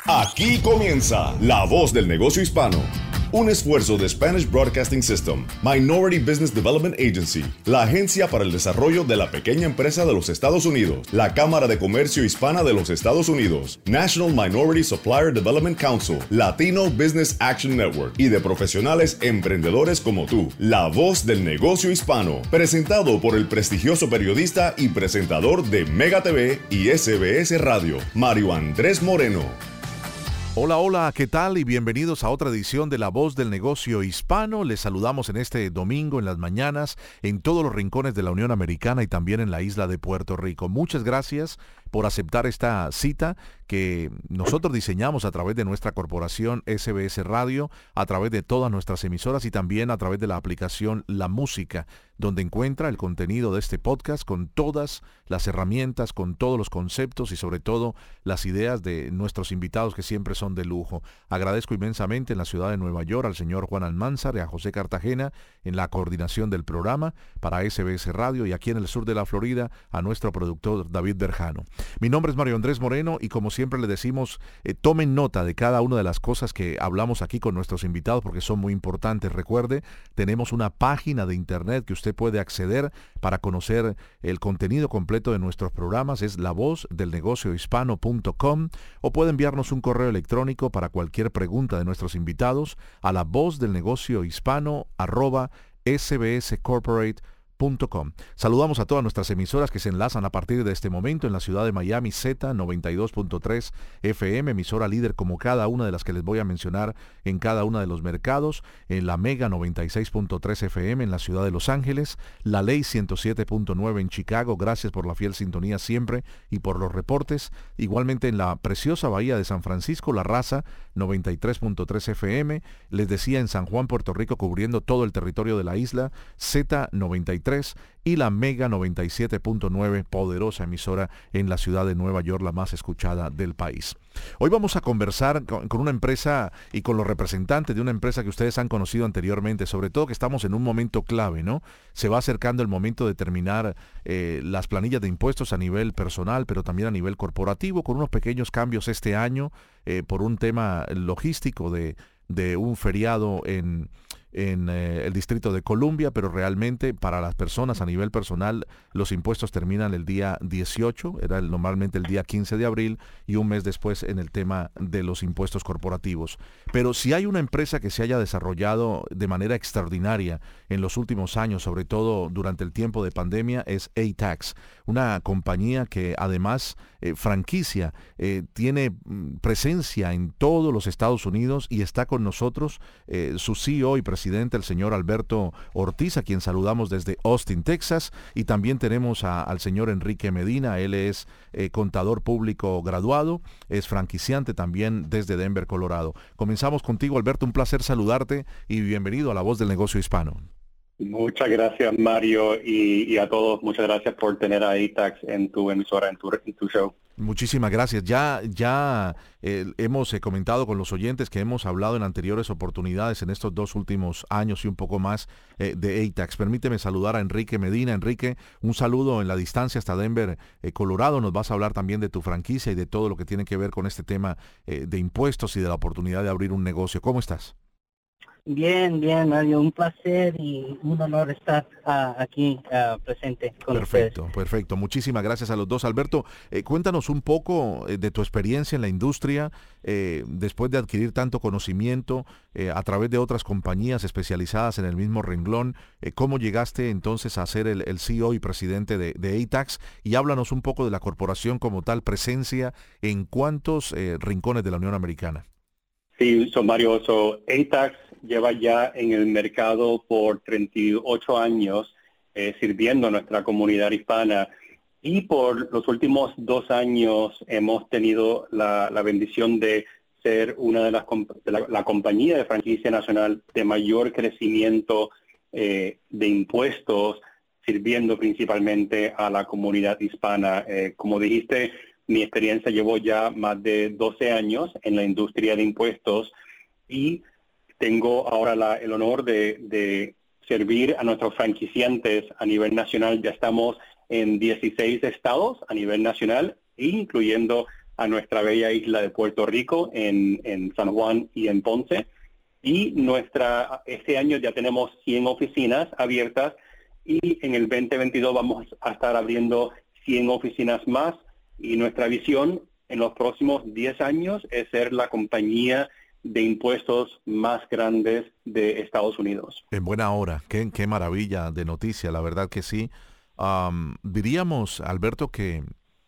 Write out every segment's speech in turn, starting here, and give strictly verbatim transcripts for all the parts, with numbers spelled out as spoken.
Aquí comienza La Voz del Negocio Hispano, un esfuerzo de Spanish Broadcasting System, Minority Business Development Agency, la agencia para el desarrollo de la pequeña empresa de los Estados Unidos, la Cámara de Comercio Hispana de los Estados Unidos, National Minority Supplier Development Council, Latino Business Action Network y de profesionales emprendedores como tú. La Voz del Negocio Hispano, presentado por el prestigioso periodista y presentador de Mega T V y S B S Radio, Mario Andrés Moreno. Hola, hola, ¿qué tal? Y bienvenidos a otra edición de La Voz del Negocio Hispano. Les saludamos en este domingo en las mañanas en todos los rincones de la Unión Americana y también en la isla de Puerto Rico. Muchas gracias por aceptar esta cita que nosotros diseñamos a través de nuestra corporación S B S Radio, a través de todas nuestras emisoras y también a través de la aplicación La Música, donde encuentra el contenido de este podcast con todas las herramientas, con todos los conceptos y sobre todo las ideas de nuestros invitados que siempre son de lujo. Agradezco inmensamente en la ciudad de Nueva York al señor Juan Almanzar y a José Cartagena en la coordinación del programa para S B S Radio y aquí en el sur de la Florida a nuestro productor David Berjano. Mi nombre es Mario Andrés Moreno y como siempre le decimos, eh, tomen nota de cada una de las cosas que hablamos aquí con nuestros invitados porque son muy importantes. Recuerde, tenemos una página de internet que usted puede acceder para conocer el contenido completo de nuestros programas. Es la voz del negocio hispano punto com o puede enviarnos un correo electrónico para cualquier pregunta de nuestros invitados a la voz del negocio hispano arroba sbscorporate punto com. Saludamos a todas nuestras emisoras que se enlazan a partir de este momento en la ciudad de Miami, Z noventa y dos punto tres F M, emisora líder como cada una de las que les voy a mencionar en cada uno de los mercados, en la Mega noventa y seis punto tres F M en la ciudad de Los Ángeles, la Ley ciento siete punto nueve en Chicago, gracias por la fiel sintonía siempre y por los reportes, igualmente en la preciosa bahía de San Francisco, La Raza noventa y tres punto tres F M, les decía en San Juan, Puerto Rico, cubriendo todo el territorio de la isla, Z noventa y tres y la Mega noventa y siete punto nueve, poderosa emisora en la ciudad de Nueva York, la más escuchada del país. Hoy vamos a conversar con, con una empresa y con los representantes de una empresa que ustedes han conocido anteriormente, sobre todo que estamos en un momento clave, ¿no? Se va acercando el momento de terminar eh, las planillas de impuestos a nivel personal, pero también a nivel corporativo, con unos pequeños cambios este año eh, por un tema logístico de, de un feriado en... en eh, el Distrito de Columbia, pero realmente para las personas a nivel personal los impuestos terminan el día dieciocho, era el, normalmente el día quince de abril y un mes después en el tema de los impuestos corporativos. Pero si hay una empresa que se haya desarrollado de manera extraordinaria en los últimos años, sobre todo durante el tiempo de pandemia, es A-Tax, una compañía que además eh, franquicia, eh, tiene mm, presencia en todos los Estados Unidos y está con nosotros eh, su C E O y presidente presidente, el señor Alberto Ortiz, a quien saludamos desde Austin, Texas, y también tenemos a, al señor Enrique Medina. Él es eh, contador público graduado, es franquiciante también desde Denver, Colorado. Comenzamos contigo, Alberto, un placer saludarte y bienvenido a La Voz del Negocio Hispano. Muchas gracias, Mario, y, y a todos, muchas gracias por tener a A-Tax en tu emisora, en tu, en tu show. Muchísimas gracias. Ya, ya eh, hemos eh, comentado con los oyentes que hemos hablado en anteriores oportunidades en estos dos últimos años y un poco más eh, de A-Tax. Permíteme saludar a Enrique Medina. Enrique, un saludo en la distancia hasta Denver, eh, Colorado. Nos vas a hablar también de tu franquicia y de todo lo que tiene que ver con este tema eh, de impuestos y de la oportunidad de abrir un negocio. ¿Cómo estás? Bien, bien, Mario, un placer y un honor estar uh, aquí uh, presente con Perfecto, ustedes. perfecto. Muchísimas gracias a los dos. Alberto, eh, cuéntanos un poco eh, de tu experiencia en la industria, eh, después de adquirir tanto conocimiento eh, a través de otras compañías especializadas en el mismo renglón. Eh, ¿Cómo llegaste entonces a ser el, el C E O y presidente de, de A-Tax? Y háblanos un poco de la corporación como tal, presencia en cuántos eh, rincones de la Unión Americana. Sí, so Mario, so A-Tax lleva ya en el mercado por treinta y ocho años eh, sirviendo a nuestra comunidad hispana y por los últimos dos años hemos tenido la, la bendición de ser una de las de la, la compañía de franquicia nacional de mayor crecimiento eh, de impuestos, sirviendo principalmente a la comunidad hispana. Eh, como dijiste, mi experiencia llevó ya más de doce años en la industria de impuestos y tengo ahora la, el honor de, de servir a nuestros franquiciantes a nivel nacional. Ya estamos en dieciséis estados a nivel nacional, incluyendo a nuestra bella isla de Puerto Rico, en, en San Juan y en Ponce. Y nuestra este año ya tenemos cien oficinas abiertas y en el veinte veintidós vamos a estar abriendo cien oficinas más. Y nuestra visión en los próximos diez años es ser la compañía de impuestos más grandes de Estados Unidos. En buena hora, qué, qué maravilla de noticia, la verdad que sí. Um, diríamos, Alberto, que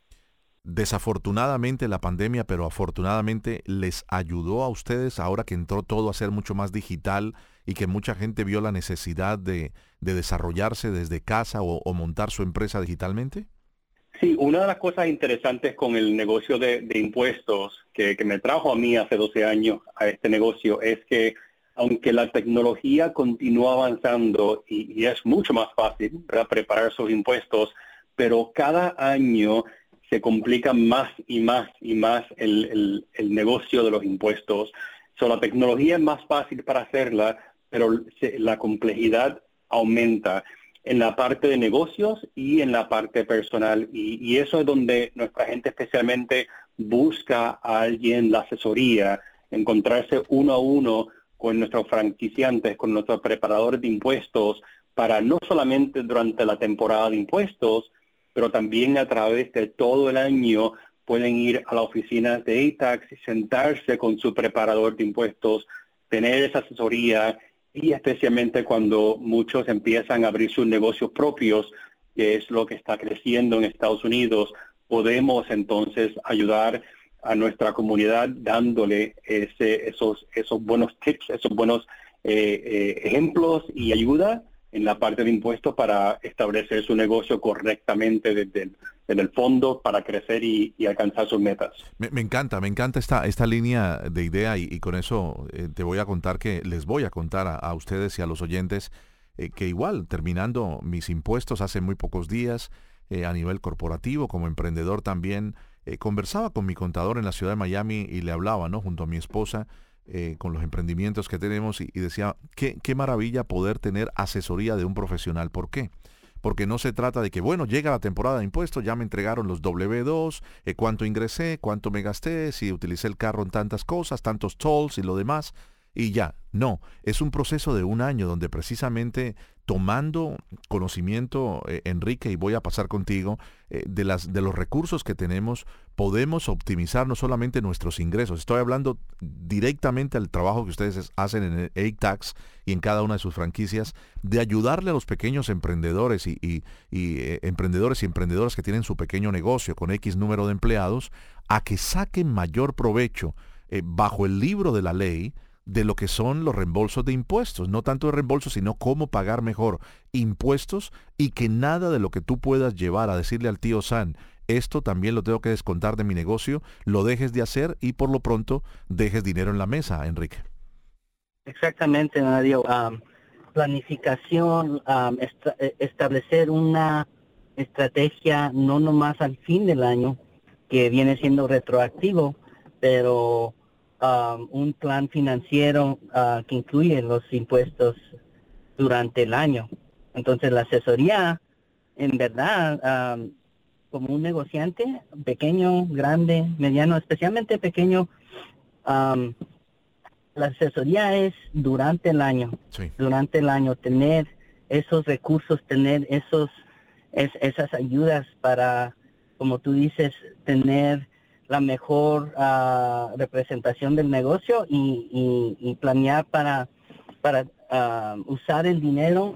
desafortunadamente la pandemia, pero afortunadamente les ayudó a ustedes ahora que entró todo a ser mucho más digital y que mucha gente vio la necesidad de, de desarrollarse desde casa o, o montar su empresa digitalmente. Sí, una de las cosas interesantes con el negocio de, de impuestos que, que me trajo a mí hace doce años a este negocio es que aunque la tecnología continúa avanzando y, y es mucho más fácil para preparar sus impuestos, pero cada año se complica más y más y más el, el, el negocio de los impuestos. So, la tecnología es más fácil para hacerla, pero se, la complejidad aumenta en la parte de negocios y en la parte personal. Y, y eso es donde nuestra gente especialmente busca a alguien la asesoría, encontrarse uno a uno con nuestros franquiciantes, con nuestros preparadores de impuestos, para no solamente durante la temporada de impuestos, pero también a través de todo el año pueden ir a la oficina de A TAX y sentarse con su preparador de impuestos, tener esa asesoría. Y especialmente cuando muchos empiezan a abrir sus negocios propios, que es lo que está creciendo en Estados Unidos, podemos entonces ayudar a nuestra comunidad dándole ese, esos, esos buenos tips, esos buenos eh, eh, ejemplos y ayuda en la parte de impuestos para establecer su negocio correctamente desde el, desde el fondo para crecer y, y alcanzar sus metas. Me, me encanta, me encanta esta, esta línea de idea y, y con eso eh, te voy a contar que les voy a contar a, a ustedes y a los oyentes eh, que igual terminando mis impuestos hace muy pocos días eh, a nivel corporativo, como emprendedor también, eh, conversaba con mi contador en la ciudad de Miami y le hablaba, ¿no?, junto a mi esposa, Eh, con los emprendimientos que tenemos y, y decía, qué, qué maravilla poder tener asesoría de un profesional. ¿Por qué? Porque no se trata de que, bueno, llega la temporada de impuestos, ya me entregaron los doble u dos, eh, cuánto ingresé, cuánto me gasté, si utilicé el carro en tantas cosas, tantos tolls y lo demás, y ya. No, es un proceso de un año donde precisamente tomando conocimiento, eh, Enrique, y voy a pasar contigo, eh, de, las, de los recursos que tenemos, podemos optimizar no solamente nuestros ingresos. Estoy hablando directamente al trabajo que ustedes hacen en A TAX y en cada una de sus franquicias, de ayudarle a los pequeños emprendedores y, y, y eh, emprendedores y emprendedoras que tienen su pequeño negocio con X número de empleados, a que saquen mayor provecho eh, bajo el libro de la ley de lo que son los reembolsos de impuestos, no tanto de reembolsos, sino cómo pagar mejor impuestos y que nada de lo que tú puedas llevar a decirle al tío San, esto también lo tengo que descontar de mi negocio, lo dejes de hacer y por lo pronto dejes dinero en la mesa, Enrique. Exactamente, Mario. Um, planificación, um, est- establecer una estrategia no nomás al fin del año, que viene siendo retroactivo, pero Um, un plan financiero uh, que incluye los impuestos durante el año. Entonces la asesoría, en verdad, um, como un negociante, pequeño, grande, mediano, especialmente pequeño, um, la asesoría es durante el año. Sí. Durante el año, tener esos recursos, tener esos es, esas ayudas para, como tú dices, tener la mejor uh, representación del negocio y, y, y planear para, para uh, usar el dinero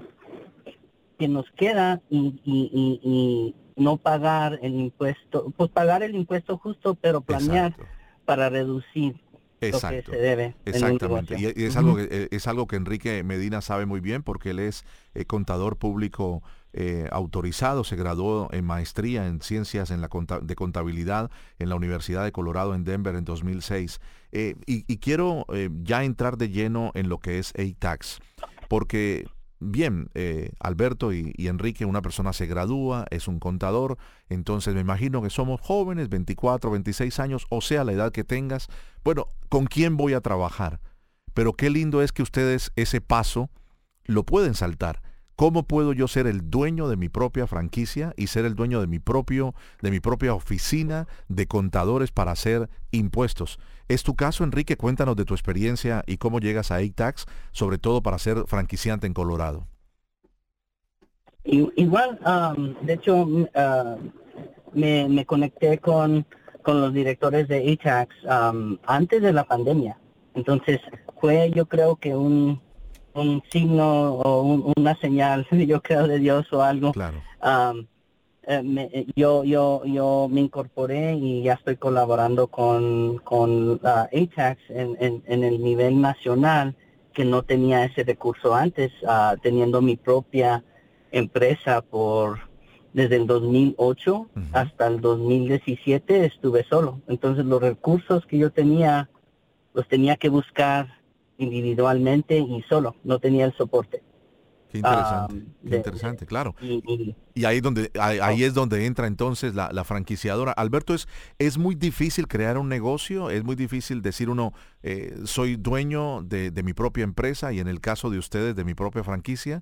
que nos queda y, y, y, y no pagar el impuesto, pues pagar el impuesto justo, pero planear Exacto. para reducir Exacto. lo que se debe. Exactamente. Y, y es, uh-huh. algo que, es algo que Enrique Medina sabe muy bien porque él es eh, contador público Eh, autorizado, se graduó en maestría en ciencias en la conta- de contabilidad en la Universidad de Colorado en Denver en dos mil seis. Eh, y, y quiero eh, ya entrar de lleno en lo que es A TAX, porque bien, eh, Alberto y, y Enrique, una persona se gradúa, es un contador, entonces me imagino que somos jóvenes, veinticuatro, veintiséis años, o sea, la edad que tengas. Bueno, ¿con quién voy a trabajar? Pero qué lindo es que ustedes ese paso lo pueden saltar. ¿Cómo puedo yo ser el dueño de mi propia franquicia y ser el dueño de mi propio, de mi propia oficina de contadores para hacer impuestos? ¿Es tu caso, Enrique? Cuéntanos de tu experiencia y cómo llegas a A TAX, sobre todo para ser franquiciante en Colorado. I- Igual, um, de hecho, uh, me, me conecté con, con los directores de A TAX um, antes de la pandemia. Entonces, fue yo creo que un... un signo o un, una señal, yo creo, de Dios o algo. Claro. Um, eh, me, yo yo yo me incorporé y ya estoy colaborando con con uh, A TAX en, en, en el nivel nacional, que no tenía ese recurso antes, uh, teniendo mi propia empresa por desde el dos mil ocho uh-huh. hasta el dos mil diecisiete estuve solo. Entonces los recursos que yo tenía los tenía que buscar individualmente y solo, no tenía el soporte. Qué interesante, um, qué de, interesante, claro. Y, y, y ahí donde ahí, ahí es donde entra entonces la, la franquiciadora. Alberto, es es muy difícil crear un negocio, es muy difícil decir uno, eh, soy dueño de, de mi propia empresa y en el caso de ustedes de mi propia franquicia.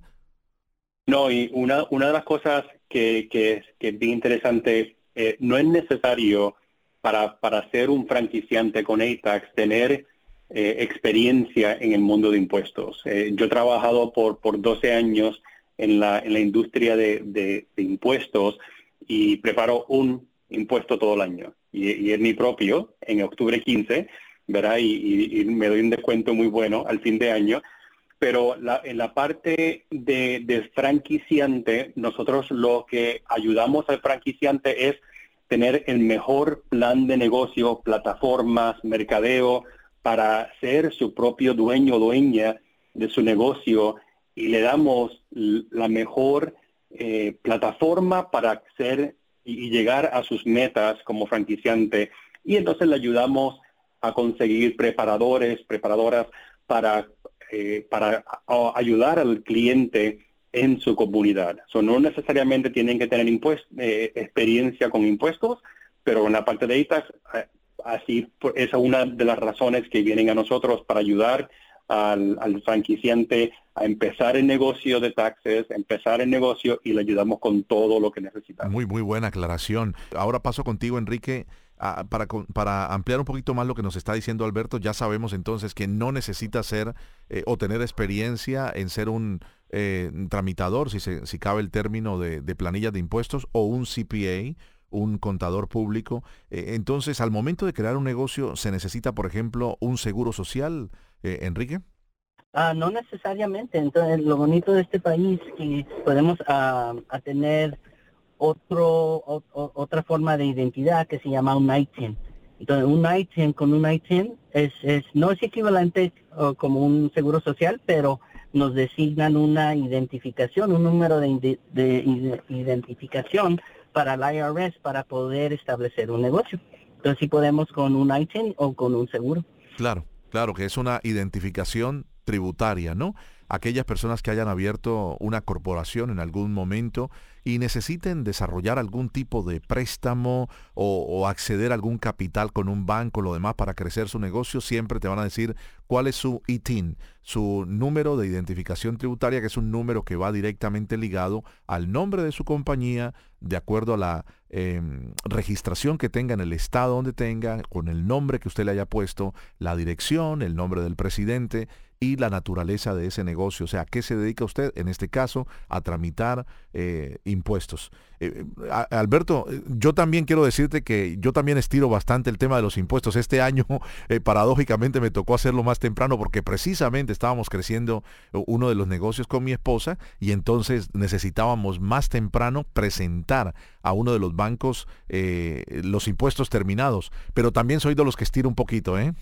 No, y una una de las cosas que, que, es, que es bien interesante, eh, no es necesario para, para ser un franquiciante con A TAX tener Eh, experiencia en el mundo de impuestos. Eh, yo he trabajado por, por doce años en la, en la industria de, de, de impuestos y preparo un impuesto todo el año. Y, y es mi propio, en octubre quince, ¿verdad? Y, y, y me doy un descuento muy bueno al fin de año. Pero la, en la parte de, de franquiciante, nosotros lo que ayudamos al franquiciante es tener el mejor plan de negocio, plataformas, mercadeo, para ser su propio dueño o dueña de su negocio, y le damos la mejor eh, plataforma para ser y llegar a sus metas como franquiciante. Y entonces le ayudamos a conseguir preparadores, preparadoras para, eh, para a, a ayudar al cliente en su comunidad. So, no necesariamente tienen que tener impuest- eh, experiencia con impuestos, pero en la parte de A TAX, eh, así esa es una de las razones que vienen a nosotros para ayudar al, al franquiciante a empezar el negocio de taxes, empezar el negocio, y le ayudamos con todo lo que necesita. Muy, muy buena aclaración. Ahora paso contigo, Enrique, a, para, para ampliar un poquito más lo que nos está diciendo Alberto. Ya sabemos entonces que no necesita ser eh, o tener experiencia en ser un eh, tramitador, si, se, si cabe el término de, de planillas de impuestos, o un C P A, un contador público. Eh, entonces, al momento de crear un negocio, ¿se necesita, por ejemplo, un seguro social, eh, Enrique? Uh, no necesariamente. Entonces, lo bonito de este país es que podemos uh, a tener otro o, o, otra forma de identidad que se llama un I T I N. Entonces, un I T I N con un I T I N es, es no es equivalente uh, como un seguro social, pero nos designan una identificación, un número de, de, de identificación para el I R S para poder establecer un negocio. Entonces, sí podemos con un I T I N o con un seguro. Claro, claro, que es una identificación tributaria, ¿no? Aquellas personas que hayan abierto una corporación en algún momento y necesiten desarrollar algún tipo de préstamo o, o acceder a algún capital con un banco o lo demás para crecer su negocio, siempre te van a decir cuál es su I T I N, su número de identificación tributaria, que es un número que va directamente ligado al nombre de su compañía, de acuerdo a la eh, registración que tenga en el estado donde tenga, con el nombre que usted le haya puesto, la dirección, el nombre del presidente y la naturaleza de ese negocio. O sea, ¿a qué se dedica usted? En este caso, a tramitar eh, impuestos. Eh, a, Alberto, yo también quiero decirte que yo también estiro bastante el tema de los impuestos. Este año, eh, paradójicamente, me tocó hacerlo más temprano porque precisamente estábamos creciendo uno de los negocios con mi esposa y entonces necesitábamos más temprano presentar a uno de los bancos eh, los impuestos terminados. Pero también soy de los que estiro un poquito, ¿eh?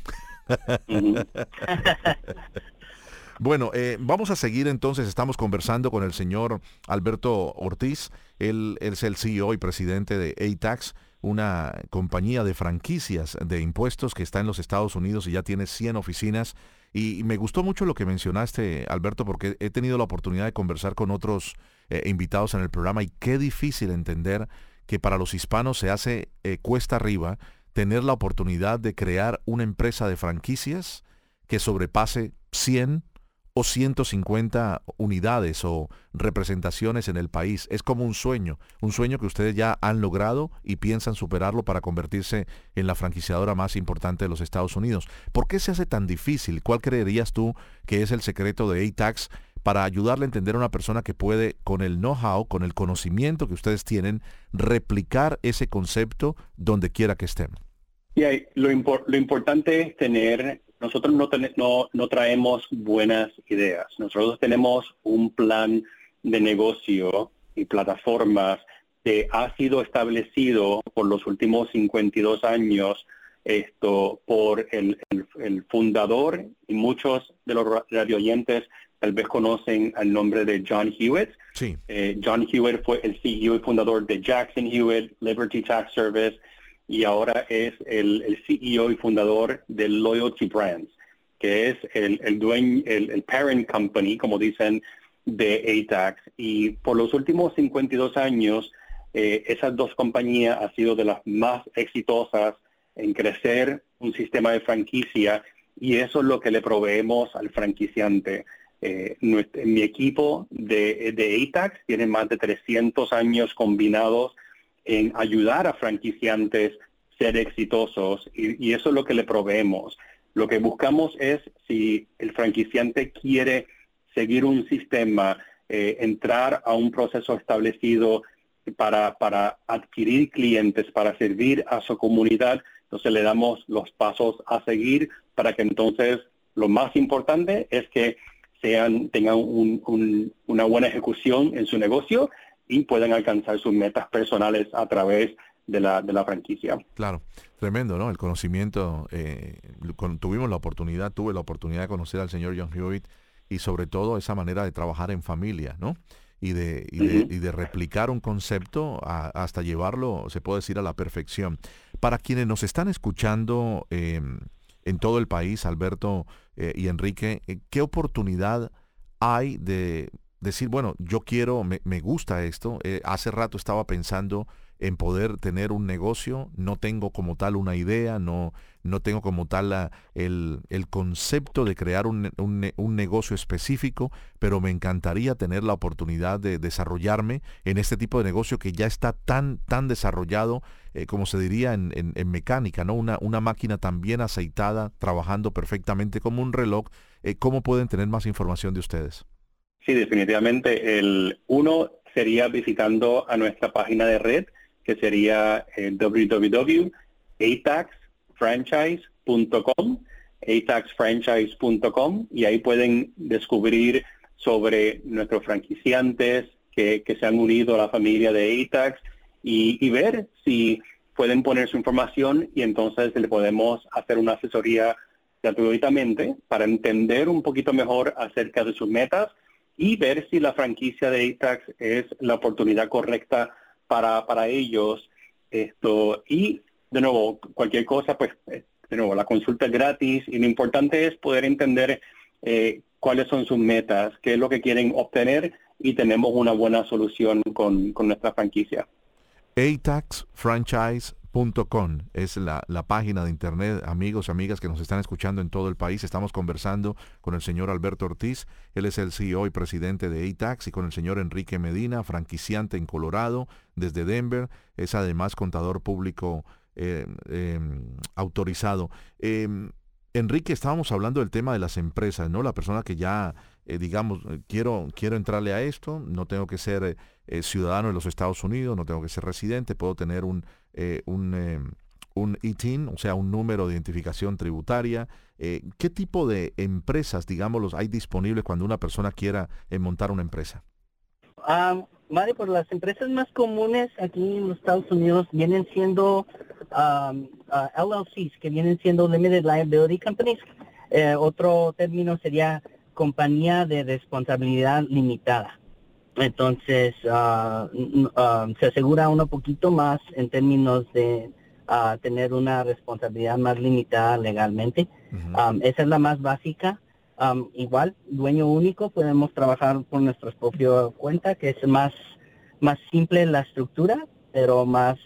Bueno, eh, vamos a seguir entonces. Estamos conversando con el señor Alberto Ortiz. Él, él es el C E O y presidente de A TAX, una compañía de franquicias de impuestos que está en los Estados Unidos y ya tiene cien oficinas. Y, y me gustó mucho lo que mencionaste, Alberto, porque he tenido la oportunidad de conversar con otros eh, invitados en el programa, y qué difícil entender que para los hispanos se hace eh, cuesta arriba tener la oportunidad de crear una empresa de franquicias que sobrepase cien o ciento cincuenta unidades o representaciones en el país? Es como un sueño, un sueño que ustedes ya han logrado y piensan superarlo para convertirse en la franquiciadora más importante de los Estados Unidos. ¿Por qué se hace tan difícil? ¿Cuál creerías tú que es el secreto de A TAX para ayudarle a entender a una persona que puede, con el know-how, con el conocimiento que ustedes tienen, replicar ese concepto donde quiera que estén? Y ahí, lo, impor- lo importante es tener, nosotros no, ten- no, no traemos buenas ideas, nosotros tenemos un plan de negocio y plataformas que ha sido establecido por los últimos cincuenta y dos años esto por el, el, el fundador, y muchos de los radioyentes tal vez conocen el nombre de John Hewitt. Sí. Eh, John Hewitt fue el C E O y fundador de Jackson Hewitt, Liberty Tax Service, y ahora es el, el C E O y fundador de Loyalty Brands, que es el, el dueño, el, el parent company, como dicen, de A TAX. Y por los últimos cincuenta y dos años, eh, esas dos compañías han sido de las más exitosas en crecer un sistema de franquicia, y eso es lo que le proveemos al franquiciante. Eh, nuestro, mi equipo de, de A TAX tiene más de trescientos años combinados en ayudar a franquiciantes a ser exitosos, y, y eso es lo que le proveemos. Lo que buscamos es, si el franquiciante quiere seguir un sistema, eh, entrar a un proceso establecido para, para adquirir clientes, para servir a su comunidad, entonces le damos los pasos a seguir para que entonces lo más importante es que sean tengan un, un, una buena ejecución en su negocio y puedan alcanzar sus metas personales a través de la, de la franquicia. Claro, tremendo, ¿no? El conocimiento, eh, con, tuvimos la oportunidad, tuve la oportunidad de conocer al señor John Hewitt, y sobre todo esa manera de trabajar en familia, ¿no? Y de, y de, uh-huh. y de replicar un concepto a, hasta llevarlo, se puede decir, a la perfección. Para quienes nos están escuchando eh, en todo el país, Alberto eh, y Enrique, eh, ¿qué oportunidad hay de decir, bueno, yo quiero, me, me gusta esto? Eh, hace rato estaba pensando en poder tener un negocio, no tengo como tal una idea, no, no tengo como tal la, el, el concepto de crear un, un, un negocio específico, pero me encantaría tener la oportunidad de desarrollarme en este tipo de negocio que ya está tan, tan desarrollado, eh, como se diría en, en, en mecánica, ¿no? Una, una máquina tan bien aceitada, trabajando perfectamente como un reloj. Eh, ¿Cómo pueden tener más información de ustedes? Sí, definitivamente. El uno sería visitando a nuestra página de red, que sería eh, w w w punto a tax franchise punto com, a tax franchise punto com, y ahí pueden descubrir sobre nuestros franquiciantes que, que se han unido a la familia de A TAX, y, y ver si pueden poner su información, y entonces le podemos hacer una asesoría gratuitamente para entender un poquito mejor acerca de sus metas y ver si la franquicia de A TAX es la oportunidad correcta para para ellos. Esto y de nuevo, cualquier cosa, pues de nuevo, la consulta es gratis, y lo importante es poder entender eh, cuáles son sus metas, qué es lo que quieren obtener, y tenemos una buena solución con, con nuestra franquicia. a tax franchise punto com es la, la página de internet, amigos y amigas que nos están escuchando en todo el país. Estamos conversando con el señor Alberto Ortiz, él es el C E O y presidente de A TAX, y con el señor Enrique Medina, franquiciante en Colorado, desde Denver, es además contador público eh, eh, autorizado. Eh, Enrique, estábamos hablando del tema de las empresas, ¿no? La persona que ya, eh, digamos, quiero quiero entrarle a esto, no tengo que ser eh, eh, ciudadano de los Estados Unidos, no tengo que ser residente, puedo tener un eh, un, eh, un I T I N, o sea, un número de identificación tributaria. Eh, ¿Qué tipo de empresas, digámoslos, hay disponibles cuando una persona quiera eh, montar una empresa? Um, Mario, por las empresas más comunes aquí en los Estados Unidos vienen siendo um, uh, L L Cs, que vienen siendo Limited Liability Companies. Eh, otro término sería compañía de responsabilidad limitada. Entonces, uh, uh, se asegura uno poquito más en términos de uh, tener una responsabilidad más limitada legalmente. Uh-huh. Um, esa es la más básica. Um, igual, dueño único, podemos trabajar por nuestra propia cuenta, que es más más simple la estructura, pero más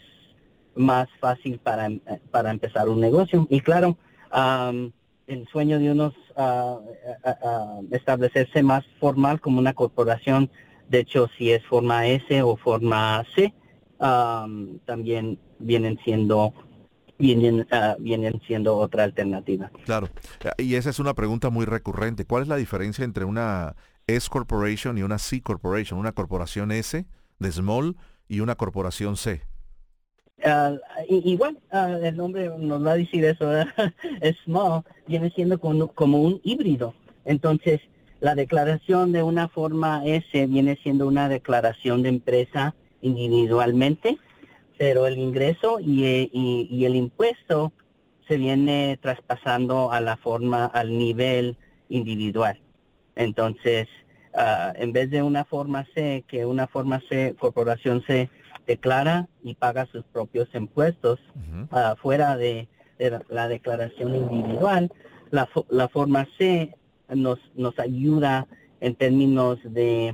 más fácil para para empezar un negocio. Y claro, um, el sueño de unos uh, uh, uh, establecerse más formal como una corporación. De hecho, si es forma S o forma C, um, también vienen siendo vienen uh, vienen siendo otra alternativa. Claro, y esa es una pregunta muy recurrente. ¿Cuál es la diferencia entre una S Corporation y una C Corporation? Una corporación S de small y una corporación C. Uh, igual, uh, el nombre nos va a decir eso, es small, viene siendo como, como un híbrido. Entonces, la declaración de una forma S viene siendo una declaración de empresa individualmente, pero el ingreso y, y, y el impuesto se viene traspasando a la forma, al nivel individual. Entonces, uh, en vez de una forma C, que una forma C, corporación C, declara y paga sus propios impuestos uh-huh. uh, fuera de, de la declaración individual, la, la forma C nos, nos ayuda en términos de,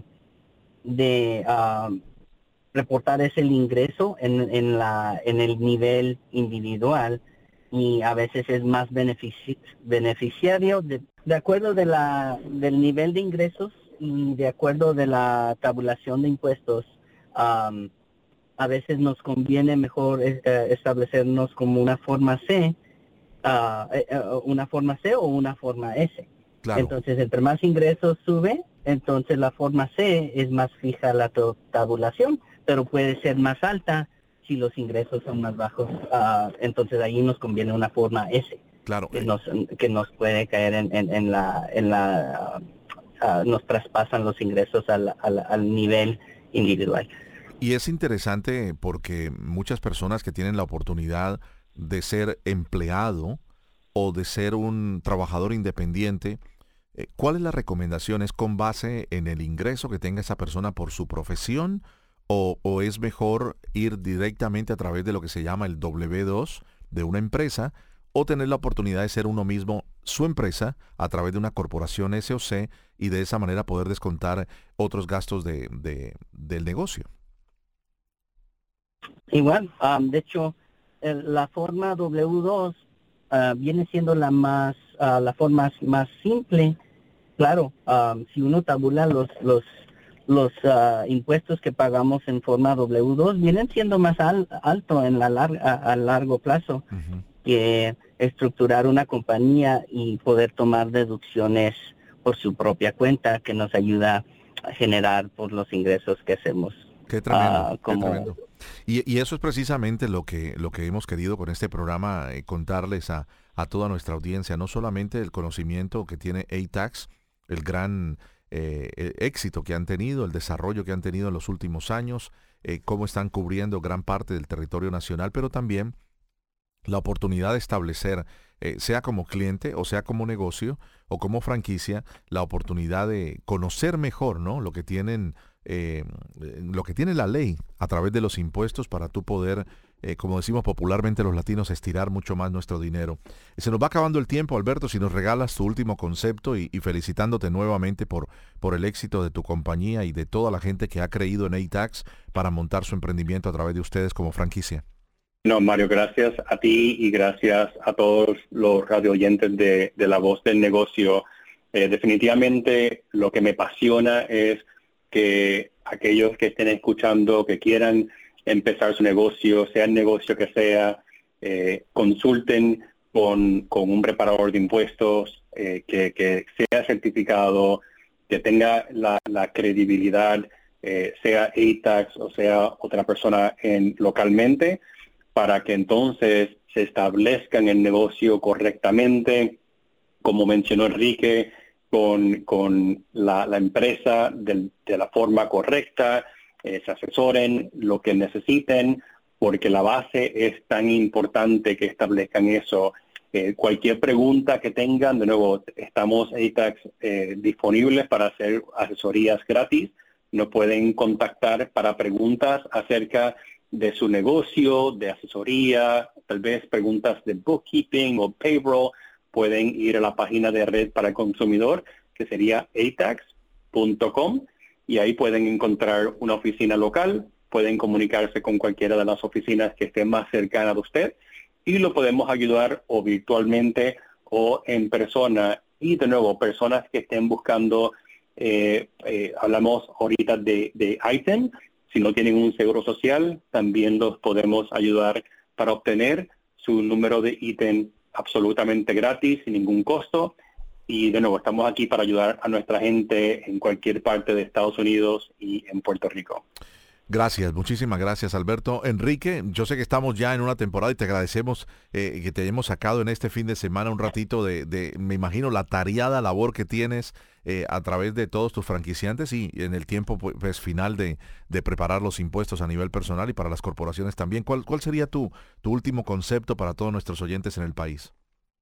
de uh, reportar ese ingreso en, en, la, en el nivel individual, y a veces es más benefici- beneficiario de, de acuerdo de la, del nivel de ingresos y de acuerdo de la tabulación de impuestos. Um, a veces nos conviene mejor eh, establecernos como una forma C, uh, eh, una forma C o una forma S. Claro. Entonces, entre más ingresos sube, entonces la forma C es más fija la tabulación, pero puede ser más alta si los ingresos son más bajos. Uh, entonces ahí nos conviene una forma S. Claro. Que nos, que nos puede caer en, en, en la, en la uh, uh, nos traspasan los ingresos al, al, al nivel individual. Y es interesante porque muchas personas que tienen la oportunidad de ser empleado o de ser un trabajador independiente, eh, ¿cuál es la recomendación? ¿Es con base en el ingreso que tenga esa persona por su profesión o, o es mejor ir directamente a través de lo que se llama el doble u dos de una empresa o tener la oportunidad de ser uno mismo su empresa a través de una corporación S o C y de esa manera poder descontar otros gastos de, de, del negocio? Igual, um, de hecho, el, la forma doble u dos uh, viene siendo la más, uh, la forma más simple. Claro, um, si uno tabula los los los uh, impuestos que pagamos en forma doble u dos, vienen siendo más al, alto en la lar- a, a largo plazo uh-huh. que estructurar una compañía y poder tomar deducciones por su propia cuenta, que nos ayuda a generar por los ingresos que hacemos. Qué tremendo, uh, como, qué tremendo. Y, y eso es precisamente lo que lo que hemos querido con este programa, eh, contarles a, a toda nuestra audiencia, no solamente el conocimiento que tiene A-Tax, el gran eh, el éxito que han tenido, el desarrollo que han tenido en los últimos años, eh, cómo están cubriendo gran parte del territorio nacional, pero también la oportunidad de establecer, eh, sea como cliente o sea como negocio o como franquicia, la oportunidad de conocer mejor, ¿no?, lo que tienen Eh, lo que tiene la ley a través de los impuestos para tú poder, eh, como decimos popularmente los latinos, estirar mucho más nuestro dinero. Se nos va acabando el tiempo, Alberto, si nos regalas tu último concepto y, y felicitándote nuevamente por, por el éxito de tu compañía y de toda la gente que ha creído en A-Tax para montar su emprendimiento a través de ustedes como franquicia. No, Mario, gracias a ti y gracias a todos los radio oyentes de, de La Voz del Negocio. Eh, definitivamente lo que me apasiona es que aquellos que estén escuchando, que quieran empezar su negocio, sea el negocio que sea, eh, consulten con, con un preparador de impuestos, eh, que, que sea certificado, que tenga la, la credibilidad, eh, sea A-Tax o sea otra persona en, localmente, para que entonces se establezcan el negocio correctamente, como mencionó Enrique, con, con la, la empresa de, de la forma correcta, eh, se asesoren lo que necesiten, porque la base es tan importante que establezcan eso. Eh, cualquier pregunta que tengan, de nuevo, estamos A-Tax eh, disponibles para hacer asesorías gratis. Nos pueden contactar para preguntas acerca de su negocio, de asesoría, tal vez preguntas de bookkeeping o payroll. Pueden ir a la página de Red para el Consumidor, que sería a tax punto com, y ahí pueden encontrar una oficina local, pueden comunicarse con cualquiera de las oficinas que esté más cercana de usted, y lo podemos ayudar o virtualmente o en persona Y de nuevo, personas que estén buscando, eh, eh, hablamos ahorita de, de I T E N, si no tienen un seguro social, también los podemos ayudar para obtener su número de I T E N absolutamente gratis, sin ningún costo. Y de nuevo, estamos aquí para ayudar a nuestra gente en cualquier parte de Estados Unidos y en Puerto Rico. Gracias, muchísimas gracias, Alberto. Enrique, yo sé que estamos ya en una temporada y te agradecemos eh, que te hayamos sacado en este fin de semana un ratito de, de me imagino, la tareada labor que tienes eh, a través de todos tus franquiciantes y en el tiempo pues, final de, de preparar los impuestos a nivel personal y para las corporaciones también. ¿Cuál, cuál sería tu, tu último concepto para todos nuestros oyentes en el país?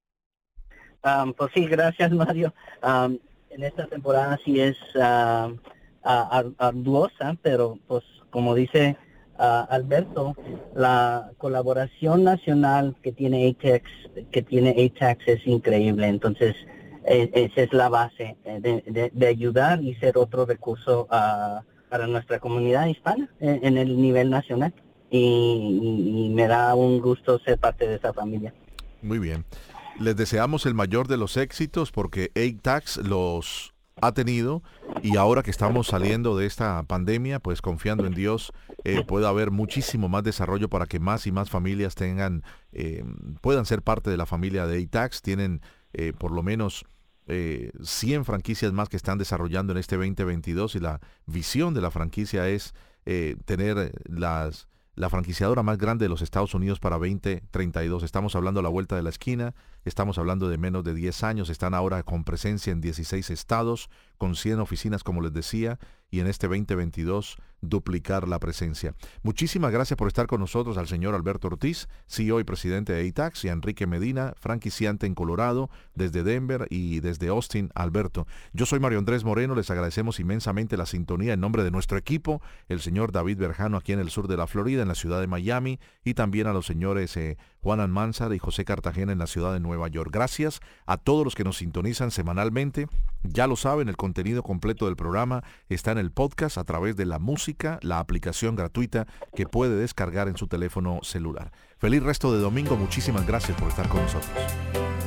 Um, pues sí, gracias, Mario. Um, en esta temporada sí es uh, uh, arduosa, pero pues como dice uh, Alberto, la colaboración nacional que tiene A T A X, que tiene A T A X es increíble. Entonces, eh, esa es la base de, de, de ayudar y ser otro recurso uh, para nuestra comunidad hispana en, en el nivel nacional. Y, y, y me da un gusto ser parte de esa familia. Muy bien. Les deseamos el mayor de los éxitos porque A T A X los ha tenido y ahora que estamos saliendo de esta pandemia, pues confiando en Dios, eh, pueda haber muchísimo más desarrollo para que más y más familias tengan, eh, puedan ser parte de la familia de A T A X. Tienen eh, por lo menos eh, cien franquicias más que están desarrollando en este veinte veintidós y la visión de la franquicia es eh, tener las la franquiciadora más grande de los Estados Unidos para veinte treinta y dos. Estamos hablando a la vuelta de la esquina, estamos hablando de menos de diez años, están ahora con presencia en dieciséis estados, con cien oficinas, como les decía, y en este veinte veintidós duplicar la presencia. Muchísimas gracias por estar con nosotros al señor Alberto Ortiz, C E O y presidente de A T A X, y a Enrique Medina, franquiciante en Colorado, desde Denver y desde Austin, Alberto. Yo soy Mario Andrés Moreno, les agradecemos inmensamente la sintonía en nombre de nuestro equipo, el señor David Berjano aquí en el sur de la Florida, en la ciudad de Miami, y también a los señores eh, Juan Almanzar y José Cartagena en la ciudad de Nueva York. Gracias a todos los que nos sintonizan semanalmente. Ya lo saben, el contenido completo del programa está en el podcast a través de la música, la aplicación gratuita que puede descargar en su teléfono celular. Feliz resto de domingo, muchísimas gracias por estar con nosotros.